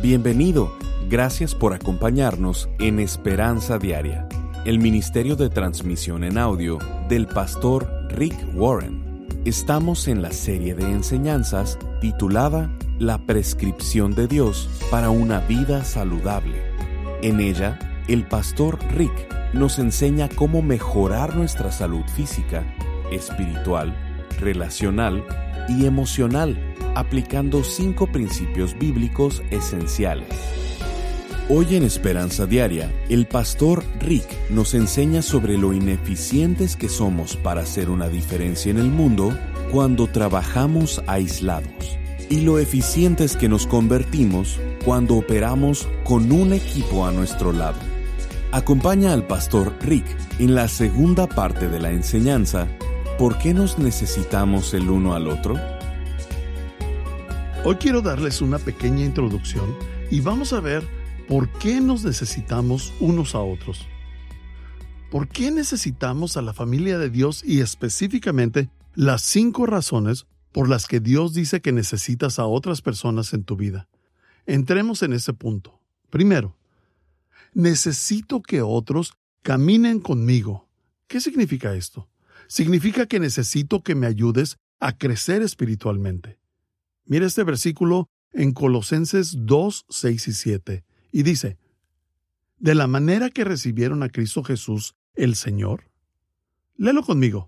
Bienvenido. Gracias por acompañarnos en Esperanza Diaria, el ministerio de transmisión en audio del pastor Rick Warren. Estamos en la serie de enseñanzas titulada La prescripción de Dios para una vida saludable. En ella, el pastor Rick nos enseña cómo mejorar nuestra salud física, espiritual, relacional y emocional, aplicando 5 principios bíblicos esenciales. Hoy en Esperanza Diaria, el pastor Rick nos enseña sobre lo ineficientes que somos para hacer una diferencia en el mundo cuando trabajamos aislados y lo eficientes que nos convertimos cuando operamos con un equipo a nuestro lado. Acompaña al pastor Rick en la segunda parte de la enseñanza, ¿por qué nos necesitamos el uno al otro? Hoy quiero darles una pequeña introducción y vamos a ver por qué nos necesitamos unos a otros. ¿Por qué necesitamos a la familia de Dios y específicamente las 5 razones por las que Dios dice que necesitas a otras personas en tu vida? Entremos en ese punto. Primero, necesito que otros caminen conmigo. ¿Qué significa esto? Significa que necesito que me ayudes a crecer espiritualmente. Mira este versículo en Colosenses 2, 6 y 7, y dice: de la manera que recibieron a Cristo Jesús, el Señor. Léelo conmigo.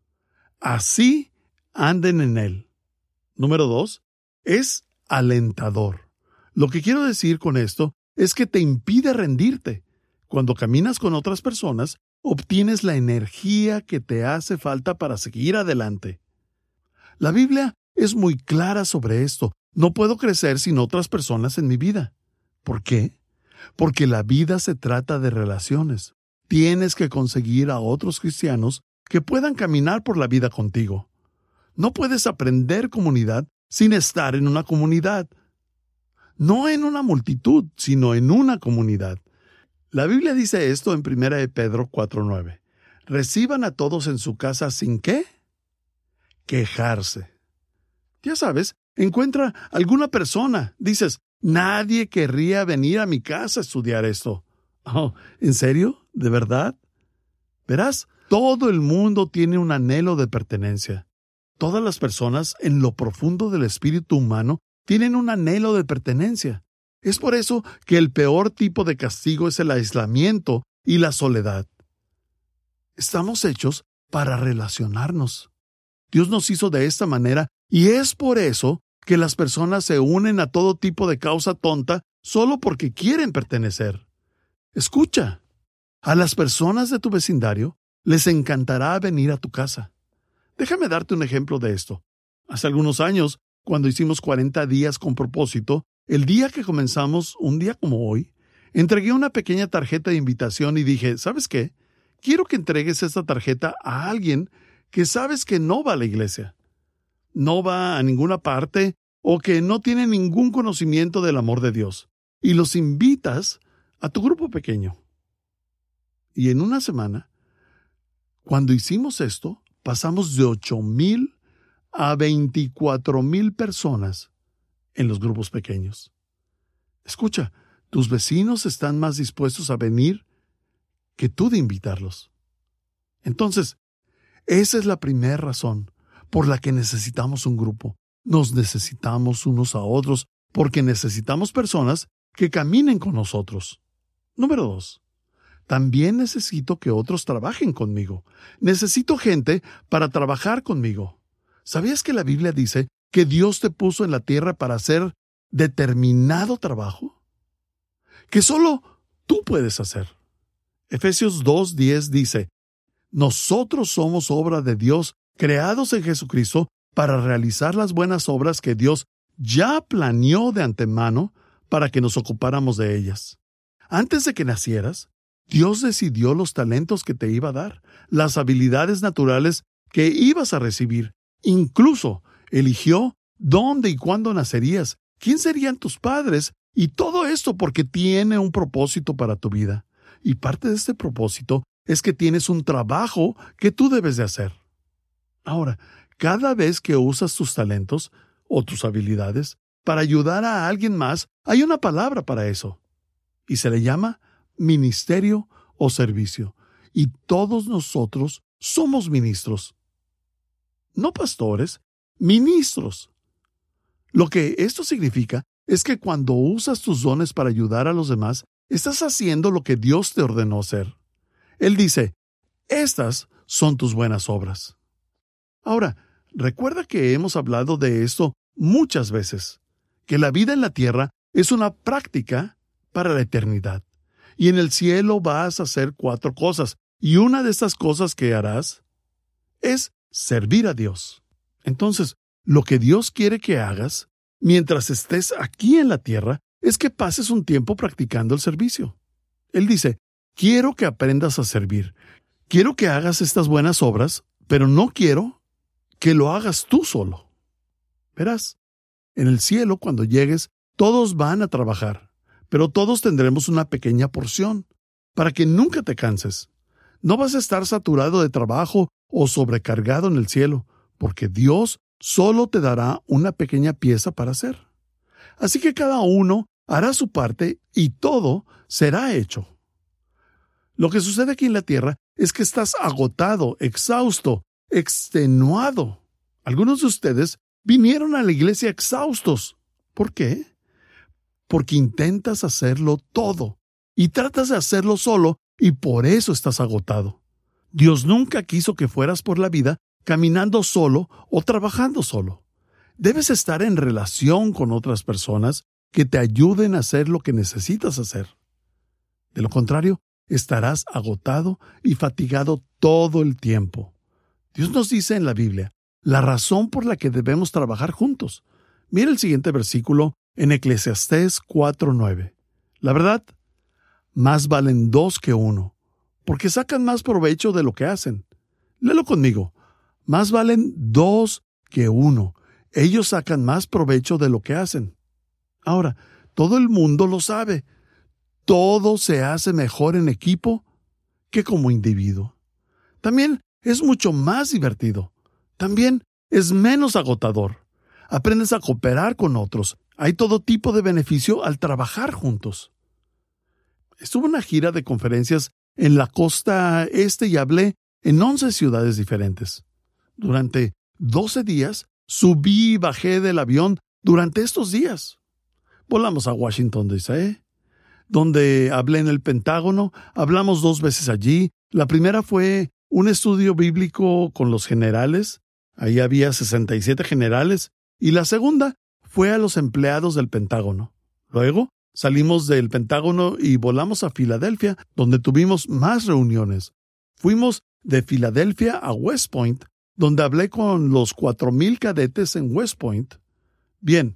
Así anden en Él. Número 2, es alentador. Lo que quiero decir con esto es que te impide rendirte. Cuando caminas con otras personas, obtienes la energía que te hace falta para seguir adelante. La Biblia es muy clara sobre esto. No puedo crecer sin otras personas en mi vida. ¿Por qué? Porque la vida se trata de relaciones. Tienes que conseguir a otros cristianos que puedan caminar por la vida contigo. No puedes aprender comunidad sin estar en una comunidad. No en una multitud, sino en una comunidad. La Biblia dice esto en 1 de Pedro 4:9. Reciban a todos en su casa sin ¿qué? Quejarse. Ya sabes, encuentra alguna persona. Dices, nadie querría venir a mi casa a estudiar esto. Oh, ¿en serio? ¿De verdad? Verás, todo el mundo tiene un anhelo de pertenencia. Todas las personas, en lo profundo del espíritu humano, tienen un anhelo de pertenencia. Es por eso que el peor tipo de castigo es el aislamiento y la soledad. Estamos hechos para relacionarnos. Dios nos hizo de esta manera y es por eso que las personas se unen a todo tipo de causa tonta solo porque quieren pertenecer. Escucha, a las personas de tu vecindario les encantará venir a tu casa. Déjame darte un ejemplo de esto. Hace algunos años, cuando hicimos 40 días con propósito, el día que comenzamos, un día como hoy, entregué una pequeña tarjeta de invitación y dije, ¿sabes qué? Quiero que entregues esta tarjeta a alguien que sabes que no va a la iglesia, no va a ninguna parte o que no tiene ningún conocimiento del amor de Dios, y los invitas a tu grupo pequeño. Y en una semana, cuando hicimos esto, pasamos de 8,000 a 24,000 personas en los grupos pequeños. Escucha, tus vecinos están más dispuestos a venir que tú de invitarlos. Entonces, esa es la primera razón por la que necesitamos un grupo. Nos necesitamos unos a otros porque necesitamos personas que caminen con nosotros. Número 2. También necesito que otros trabajen conmigo. Necesito gente para trabajar conmigo. ¿Sabías que la Biblia dice que Dios te puso en la tierra para hacer determinado trabajo? Que solo tú puedes hacer. Efesios 2:10 dice, nosotros somos obra de Dios, creados en Jesucristo para realizar las buenas obras que Dios ya planeó de antemano para que nos ocupáramos de ellas. Antes de que nacieras, Dios decidió los talentos que te iba a dar, las habilidades naturales que ibas a recibir. Incluso eligió dónde y cuándo nacerías, quién serían tus padres, y todo esto porque tiene un propósito para tu vida. Y parte de este propósito es que tienes un trabajo que tú debes de hacer. Ahora, cada vez que usas tus talentos o tus habilidades, para ayudar a alguien más, hay una palabra para eso. Y se le llama ministerio o servicio. Y todos nosotros somos ministros. No pastores, ministros. Lo que esto significa es que cuando usas tus dones para ayudar a los demás, estás haciendo lo que Dios te ordenó hacer. Él dice, estas son tus buenas obras. Ahora, recuerda que hemos hablado de esto muchas veces, que la vida en la tierra es una práctica para la eternidad. Y en el cielo vas a hacer 4 cosas, y una de estas cosas que harás es servir a Dios. Entonces, lo que Dios quiere que hagas mientras estés aquí en la tierra es que pases un tiempo practicando el servicio. Él dice, quiero que aprendas a servir. Quiero que hagas estas buenas obras, pero no quiero que lo hagas tú solo. Verás, en el cielo, cuando llegues, todos van a trabajar, pero todos tendremos una pequeña porción, para que nunca te canses. No vas a estar saturado de trabajo o sobrecargado en el cielo, porque Dios solo te dará una pequeña pieza para hacer. Así que cada uno hará su parte y todo será hecho. Lo que sucede aquí en la tierra es que estás agotado, exhausto, extenuado. Algunos de ustedes vinieron a la iglesia exhaustos. ¿Por qué? Porque intentas hacerlo todo y tratas de hacerlo solo y por eso estás agotado. Dios nunca quiso que fueras por la vida caminando solo o trabajando solo. Debes estar en relación con otras personas que te ayuden a hacer lo que necesitas hacer. De lo contrario, estarás agotado y fatigado todo el tiempo. Dios nos dice en la Biblia la razón por la que debemos trabajar juntos. Mira el siguiente versículo en Eclesiastés 4:9. La verdad, más valen 2 que 1, porque sacan más provecho de lo que hacen. Léelo conmigo. Más valen 2 que 1. Ellos sacan más provecho de lo que hacen. Ahora, todo el mundo lo sabe. Todo se hace mejor en equipo que como individuo. También es mucho más divertido. También es menos agotador. Aprendes a cooperar con otros. Hay todo tipo de beneficio al trabajar juntos. Estuve en una gira de conferencias en la costa este y hablé en 11 ciudades diferentes. Durante 12 días subí y bajé del avión durante estos días. Volamos a Washington, D.C., donde hablé en el Pentágono. Hablamos 2 veces allí. La primera fue un estudio bíblico con los generales. Ahí había 67 generales. Y la segunda fue a los empleados del Pentágono. Luego salimos del Pentágono y volamos a Filadelfia, donde tuvimos más reuniones. Fuimos de Filadelfia a West Point, donde hablé con los 4,000 cadetes en West Point. Bien,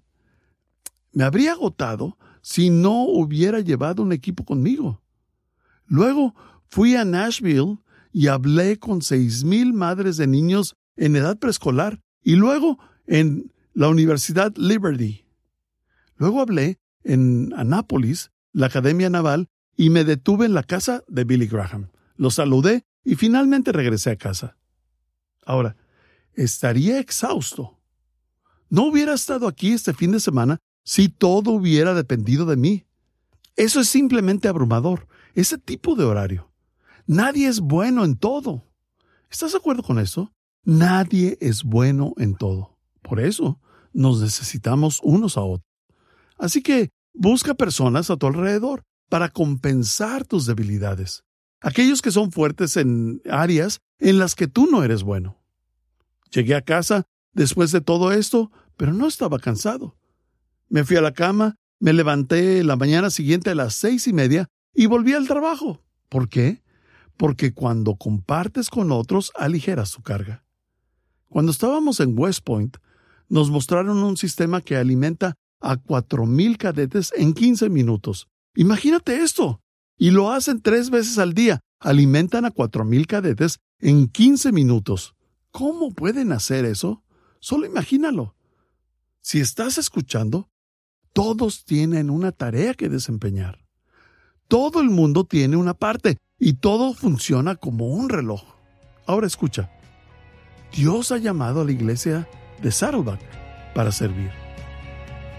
me habría agotado si no hubiera llevado un equipo conmigo. Luego fui a Nashville y hablé con 6,000 madres de niños en edad preescolar y luego en la Universidad Liberty. Luego hablé en Annapolis, la Academia Naval, y me detuve en la casa de Billy Graham. Lo saludé y finalmente regresé a casa. Ahora, estaría exhausto. No hubiera estado aquí este fin de semana si todo hubiera dependido de mí. Eso es simplemente abrumador, ese tipo de horario. Nadie es bueno en todo. ¿Estás de acuerdo con eso? Nadie es bueno en todo. Por eso nos necesitamos unos a otros. Así que busca personas a tu alrededor para compensar tus debilidades. Aquellos que son fuertes en áreas en las que tú no eres bueno. Llegué a casa después de todo esto, pero no estaba cansado. Me fui a la cama, me levanté la mañana siguiente a las 6:30 y volví al trabajo. ¿Por qué? Porque cuando compartes con otros, aligeras tu carga. Cuando estábamos en West Point, nos mostraron un sistema que alimenta a 4,000 cadetes en 15 minutos. Imagínate esto. Y lo hacen 3 veces al día. Alimentan a 4,000 cadetes en 15 minutos. ¿Cómo pueden hacer eso? Solo imagínalo. Si estás escuchando, todos tienen una tarea que desempeñar. Todo el mundo tiene una parte y todo funciona como un reloj. Ahora escucha. Dios ha llamado a la iglesia de Saddleback para servir.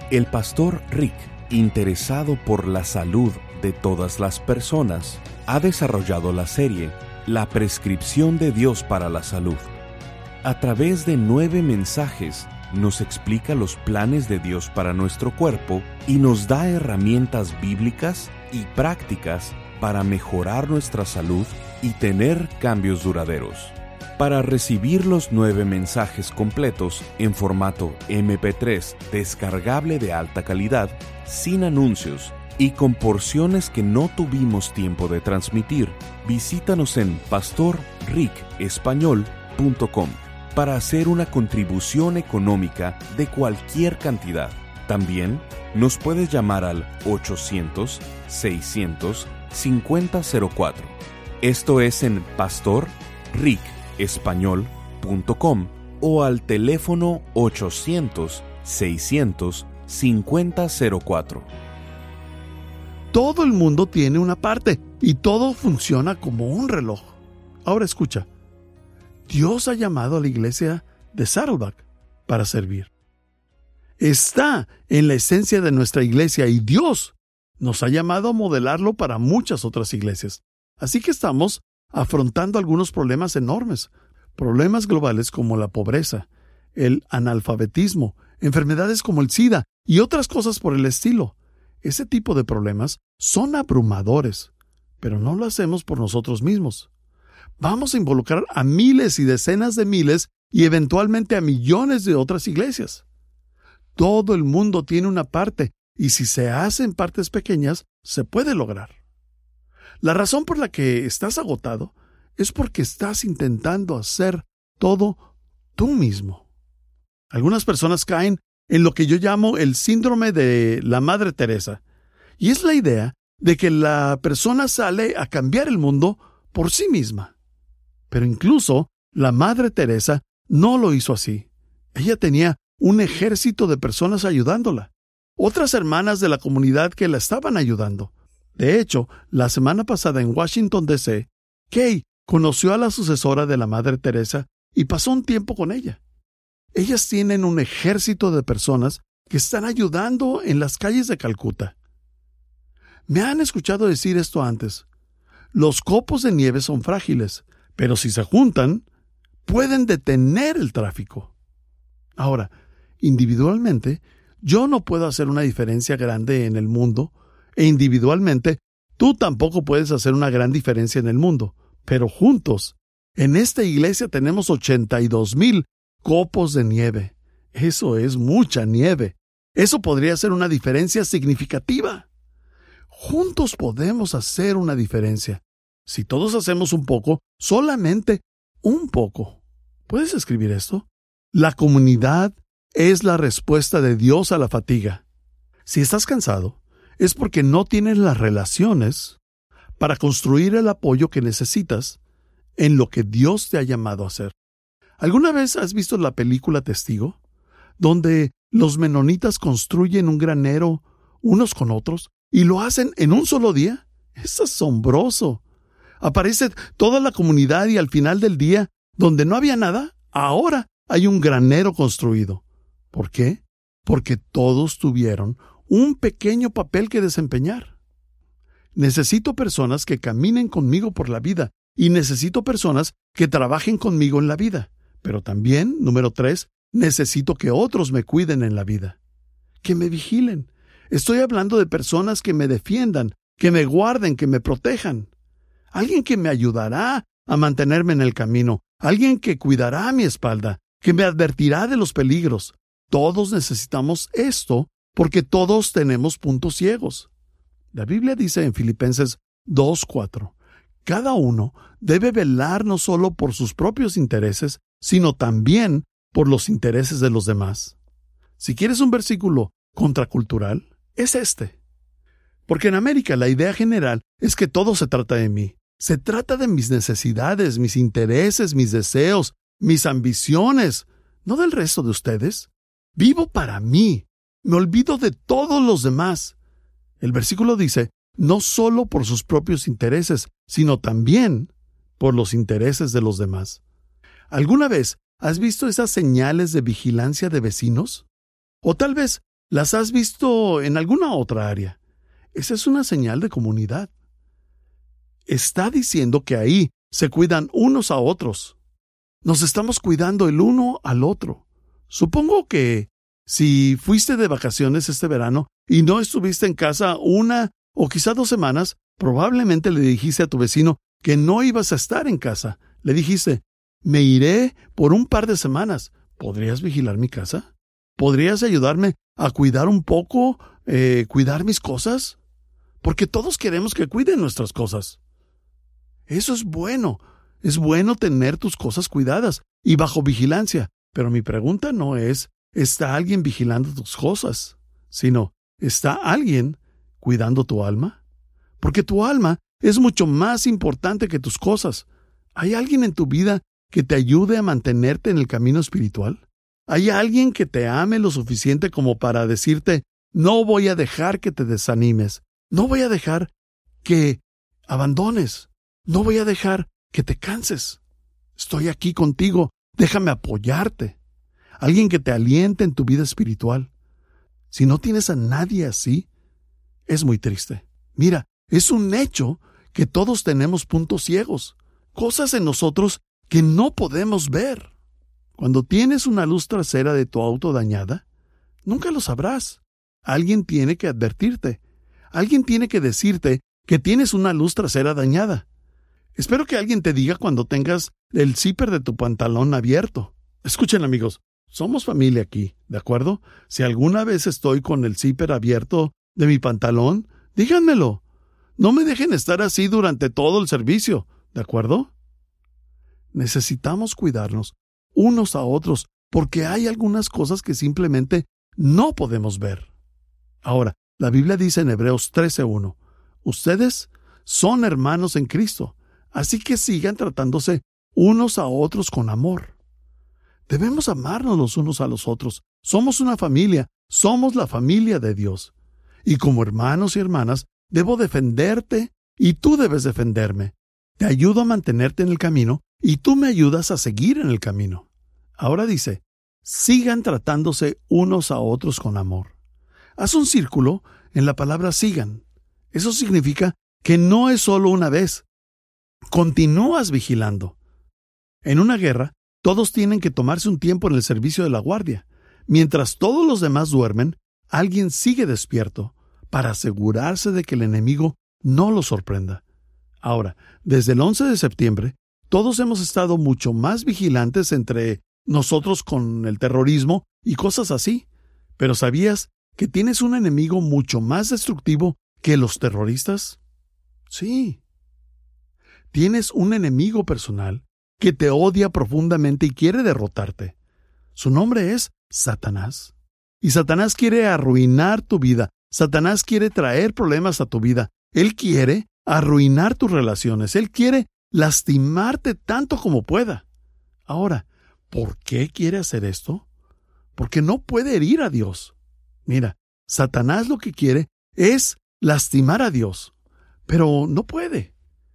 El pastor Rick, interesado por la salud de todas las personas, ha desarrollado la serie La prescripción de Dios para la salud. A través de 9 mensajes, nos explica los planes de Dios para nuestro cuerpo y nos da herramientas bíblicas y prácticas para mejorar nuestra salud y tener cambios duraderos. Para recibir los 9 mensajes completos en formato MP3 descargable de alta calidad, sin anuncios y con porciones que no tuvimos tiempo de transmitir, visítanos en pastorricespañol.com para hacer una contribución económica de cualquier cantidad. También nos puedes llamar al 800-600-5004. Esto es en pastorricespañol.com o al teléfono 800-600-5004. Todo el mundo tiene una parte y todo funciona como un reloj. Ahora escucha. Dios ha llamado a la iglesia de Saddleback para servir. Está en la esencia de nuestra iglesia y Dios nos ha llamado a modelarlo para muchas otras iglesias. Así que estamos afrontando algunos problemas enormes, problemas globales como la pobreza, el analfabetismo, enfermedades como el SIDA y otras cosas por el estilo. Ese tipo de problemas son abrumadores, pero no lo hacemos por nosotros mismos. Vamos a involucrar a miles y decenas de miles y eventualmente a millones de otras iglesias. Todo el mundo tiene una parte y si se hacen partes pequeñas, se puede lograr. La razón por la que estás agotado es porque estás intentando hacer todo tú mismo. Algunas personas caen en lo que yo llamo el síndrome de la Madre Teresa, y es la idea de que la persona sale a cambiar el mundo por sí misma. Pero incluso la Madre Teresa no lo hizo así. Ella tenía un ejército de personas ayudándola, otras hermanas de la comunidad que la estaban ayudando. De hecho, la semana pasada en Washington, D.C., Kay conoció a la sucesora de la Madre Teresa y pasó un tiempo con ella. Ellas tienen un ejército de personas que están ayudando en las calles de Calcuta. Me han escuchado decir esto antes. Los copos de nieve son frágiles, pero si se juntan, pueden detener el tráfico. Ahora, individualmente, yo no puedo hacer una diferencia grande en el mundo, e individualmente, tú tampoco puedes hacer una gran diferencia en el mundo. Pero juntos, en esta iglesia tenemos 82,000 copos de nieve. Eso es mucha nieve. Eso podría ser una diferencia significativa. Juntos podemos hacer una diferencia. Si todos hacemos un poco, solamente un poco. ¿Puedes escribir esto? La comunidad es la respuesta de Dios a la fatiga. Si estás cansado, es porque no tienes las relaciones para construir el apoyo que necesitas en lo que Dios te ha llamado a hacer. ¿Alguna vez has visto la película Testigo? Donde los menonitas construyen un granero unos con otros y lo hacen en un solo día. Es asombroso. Aparece toda la comunidad y al final del día, donde no había nada, ahora hay un granero construido. ¿Por qué? Porque todos tuvieron un pequeño papel que desempeñar. Necesito personas que caminen conmigo por la vida y necesito personas que trabajen conmigo en la vida. Pero también, número 3, necesito que otros me cuiden en la vida. Que me vigilen. Estoy hablando de personas que me defiendan, que me guarden, que me protejan. Alguien que me ayudará a mantenerme en el camino. Alguien que cuidará mi espalda, que me advertirá de los peligros. Todos necesitamos esto porque todos tenemos puntos ciegos. La Biblia dice en Filipenses 2:4, cada uno debe velar no solo por sus propios intereses, sino también por los intereses de los demás. Si quieres un versículo contracultural, es este. Porque en América la idea general es que todo se trata de mí. Se trata de mis necesidades, mis intereses, mis deseos, mis ambiciones, no del resto de ustedes. Vivo para mí. Me olvido de todos los demás. El versículo dice, no solo por sus propios intereses, sino también por los intereses de los demás. ¿Alguna vez has visto esas señales de vigilancia de vecinos? O tal vez las has visto en alguna otra área. Esa es una señal de comunidad. Está diciendo que ahí se cuidan unos a otros. Nos estamos cuidando el uno al otro. Supongo que si fuiste de vacaciones este verano y no estuviste en casa 1 o quizá 2 semanas, probablemente le dijiste a tu vecino que no ibas a estar en casa. Le dijiste, me iré por un par de semanas. ¿Podrías vigilar mi casa? ¿Podrías ayudarme a cuidar un poco, cuidar mis cosas? Porque todos queremos que cuiden nuestras cosas. Eso es bueno. Es bueno tener tus cosas cuidadas y bajo vigilancia. Pero mi pregunta no es, ¿está alguien vigilando tus cosas? Sino, ¿está alguien cuidando tu alma? Porque tu alma es mucho más importante que tus cosas. ¿Hay alguien en tu vida que te ayude a mantenerte en el camino espiritual? ¿Hay alguien que te ame lo suficiente como para decirte, no voy a dejar que te desanimes, no voy a dejar que abandones, no voy a dejar que te canses? Estoy aquí contigo, déjame apoyarte. Alguien que te aliente en tu vida espiritual. Si no tienes a nadie así, es muy triste. Mira, es un hecho que todos tenemos puntos ciegos, cosas en nosotros que no podemos ver. Cuando tienes una luz trasera de tu auto dañada, nunca lo sabrás. Alguien tiene que advertirte. Alguien tiene que decirte que tienes una luz trasera dañada. Espero que alguien te diga cuando tengas el zipper de tu pantalón abierto. Escuchen, amigos, somos familia aquí, ¿de acuerdo? Si alguna vez estoy con el zipper abierto de mi pantalón, díganmelo. No me dejen estar así durante todo el servicio, ¿de acuerdo? Necesitamos cuidarnos unos a otros porque hay algunas cosas que simplemente no podemos ver. Ahora, la Biblia dice en Hebreos 13:1, ustedes son hermanos en Cristo, así que sigan tratándose unos a otros con amor. Debemos amarnos los unos a los otros. Somos una familia, somos la familia de Dios. Y como hermanos y hermanas, debo defenderte y tú debes defenderme. Te ayudo a mantenerte en el camino y tú me ayudas a seguir en el camino. Ahora dice, sigan tratándose unos a otros con amor. Haz un círculo en la palabra sigan. Eso significa que no es solo una vez. Continúas vigilando. En una guerra, todos tienen que tomarse un tiempo en el servicio de la guardia. Mientras todos los demás duermen, alguien sigue despierto para asegurarse de que el enemigo no lo sorprenda. Ahora, desde el 11 de septiembre, todos hemos estado mucho más vigilantes entre nosotros con el terrorismo y cosas así. Pero ¿sabías que tienes un enemigo mucho más destructivo que los terroristas? Sí. Tienes un enemigo personal que te odia profundamente y quiere derrotarte. Su nombre es Satanás. Y Satanás quiere arruinar tu vida. Satanás quiere traer problemas a tu vida. Él quiere arruinar tus relaciones. Él quiere lastimarte tanto como pueda. Ahora, ¿por qué quiere hacer esto? Porque no puede herir a Dios. Mira, Satanás lo que quiere es lastimar a Dios, pero no puede.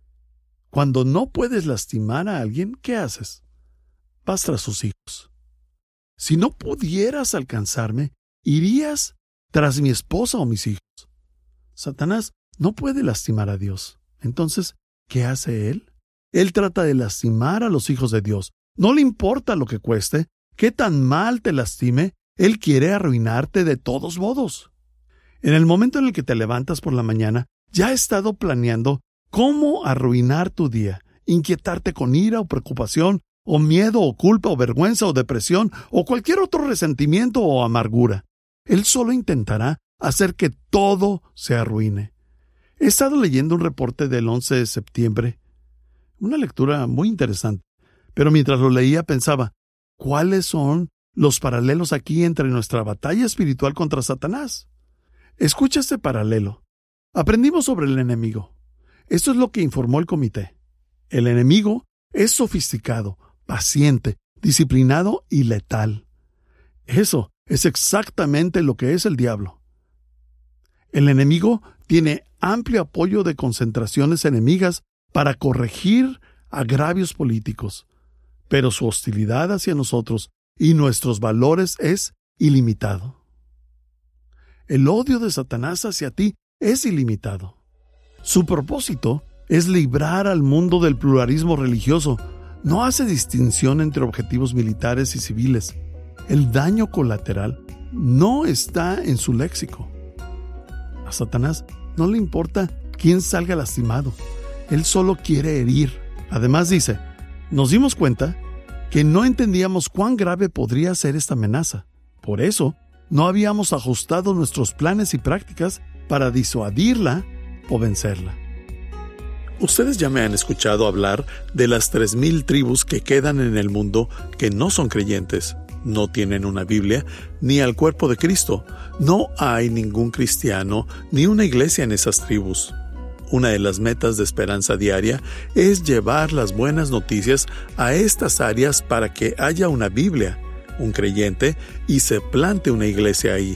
Cuando no puedes lastimar a alguien, ¿qué haces? Vas tras sus hijos. Si no pudieras alcanzarme, irías tras mi esposa o mis hijos. Satanás no puede lastimar a Dios. Entonces, ¿qué hace él? Él trata de lastimar a los hijos de Dios. No le importa lo que cueste, qué tan mal te lastime, él quiere arruinarte de todos modos. En el momento en el que te levantas por la mañana, ya ha estado planeando cómo arruinar tu día, inquietarte con ira o preocupación, o miedo o culpa o vergüenza o depresión o cualquier otro resentimiento o amargura. Él solo intentará hacer que todo se arruine. He estado leyendo un reporte del 11 de septiembre, una lectura muy interesante, pero mientras lo leía pensaba, ¿cuáles son los paralelos aquí entre nuestra batalla espiritual contra Satanás? Escucha este paralelo. Aprendimos sobre el enemigo. Esto es lo que informó el comité. El enemigo es sofisticado, paciente, disciplinado y letal. Eso es exactamente lo que es el diablo. El enemigo tiene amplio apoyo de concentraciones enemigas para corregir agravios políticos, pero su hostilidad hacia nosotros y nuestros valores es ilimitado. el odio de Satanás hacia ti es ilimitado. Su propósito es librar al mundo del pluralismo religioso. No hace distinción entre objetivos militares y civiles. El daño colateral no está en su léxico. A Satanás no le importa quién salga lastimado. Él solo quiere herir. Además dice, nos dimos cuenta que no entendíamos cuán grave podría ser esta amenaza. Por eso, no habíamos ajustado nuestros planes y prácticas para disuadirla o vencerla. Ustedes ya me han escuchado hablar de las 3,000 tribus que quedan en el mundo que no son creyentes, no tienen una Biblia, ni al cuerpo de Cristo. No hay ningún cristiano ni una iglesia en esas tribus. Una de las metas de Esperanza Diaria es llevar las buenas noticias a estas áreas para que haya una Biblia, un creyente y se plante una iglesia ahí.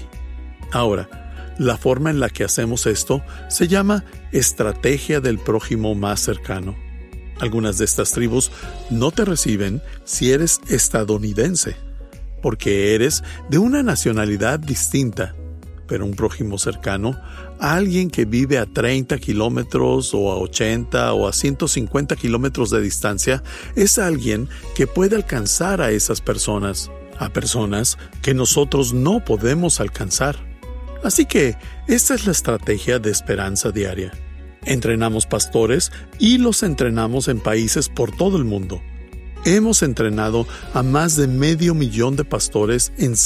Ahora, la forma en la que hacemos esto se llama estrategia del prójimo más cercano. Algunas de estas tribus no te reciben si eres estadounidense, porque eres de una nacionalidad distinta, pero un prójimo cercano, alguien que vive a 30 kilómetros o a 80 o a 150 kilómetros de distancia, es alguien que puede alcanzar a esas personas, a personas que nosotros no podemos alcanzar. Así que esta es la estrategia de Esperanza Diaria. Entrenamos pastores y los entrenamos en países por todo el mundo. Hemos entrenado a más de 500,000 de pastores en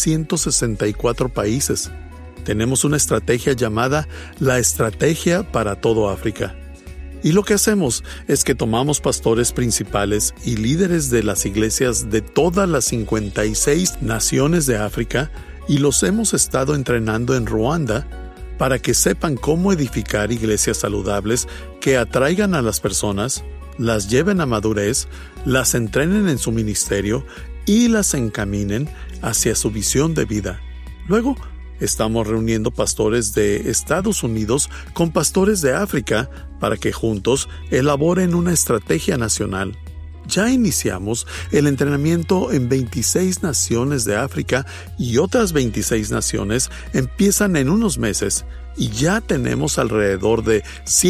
164 países. Tenemos una estrategia llamada la Estrategia para todo África. Y lo que hacemos es que tomamos pastores principales y líderes de las iglesias de todas las 56 naciones de África y los hemos estado entrenando en Ruanda para que sepan cómo edificar iglesias saludables que atraigan a las personas, las lleven a madurez, las entrenen en su ministerio y las encaminen hacia su visión de vida. Luego, estamos reuniendo pastores de Estados Unidos con pastores de África para que juntos elaboren una estrategia nacional. Ya iniciamos el entrenamiento en 26 naciones de África y otras 26 naciones empiezan en unos meses y ya tenemos alrededor de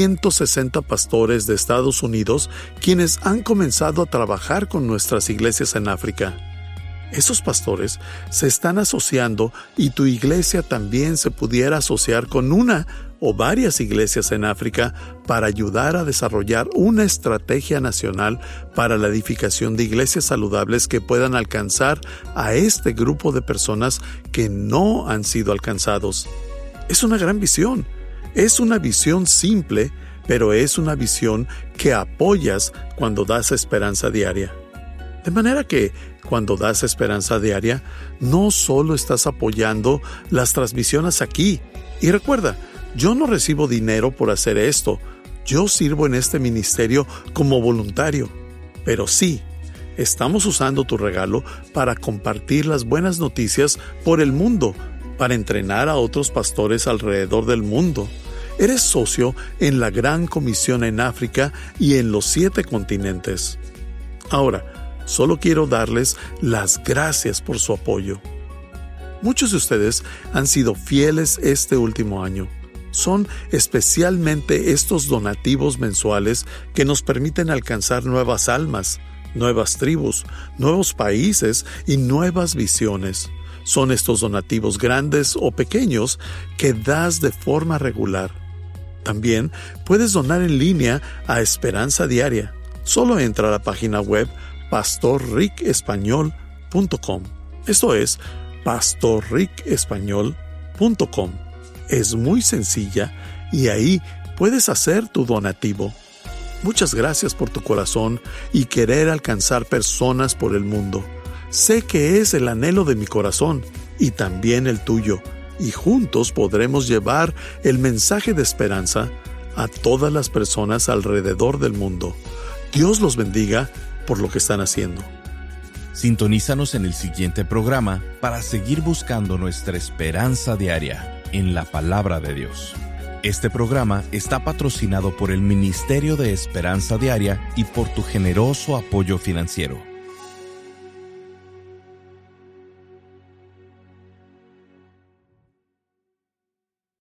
160 pastores de Estados Unidos quienes han comenzado a trabajar con nuestras iglesias en África. Esos pastores se están asociando y tu iglesia también se pudiera asociar con una o varias iglesias en África para ayudar a desarrollar una estrategia nacional para la edificación de iglesias saludables que puedan alcanzar a este grupo de personas que no han sido alcanzados. Es una gran visión. Es una visión simple, pero es una visión que apoyas cuando das Esperanza Diaria. De manera que, cuando das Esperanza Diaria, no solo estás apoyando las transmisiones aquí. Y recuerda, yo no recibo dinero por hacer esto. Yo sirvo en este ministerio como voluntario. Pero sí, estamos usando tu regalo para compartir las buenas noticias por el mundo, para entrenar a otros pastores alrededor del mundo. Eres socio en la Gran Comisión en África y en los 7 continentes. Ahora, solo quiero darles las gracias por su apoyo. Muchos de ustedes han sido fieles este último año. Son especialmente estos donativos mensuales que nos permiten alcanzar nuevas almas, nuevas tribus, nuevos países y nuevas visiones. Son estos donativos grandes o pequeños que das de forma regular. También puedes donar en línea a Esperanza Diaria. Solo entra a la página web pastorricespañol.com. Esto es pastorricespañol.com. Es muy sencilla y ahí puedes hacer tu donativo. Muchas gracias por tu corazón y querer alcanzar personas por el mundo. Sé que es el anhelo de mi corazón y también el tuyo, y juntos podremos llevar el mensaje de esperanza a todas las personas alrededor del mundo. Dios los bendiga por lo que están haciendo. Sintonízanos en el siguiente programa para seguir buscando nuestra esperanza diaria en la Palabra de Dios. Este programa está patrocinado por el Ministerio de Esperanza Diaria y por tu generoso apoyo financiero.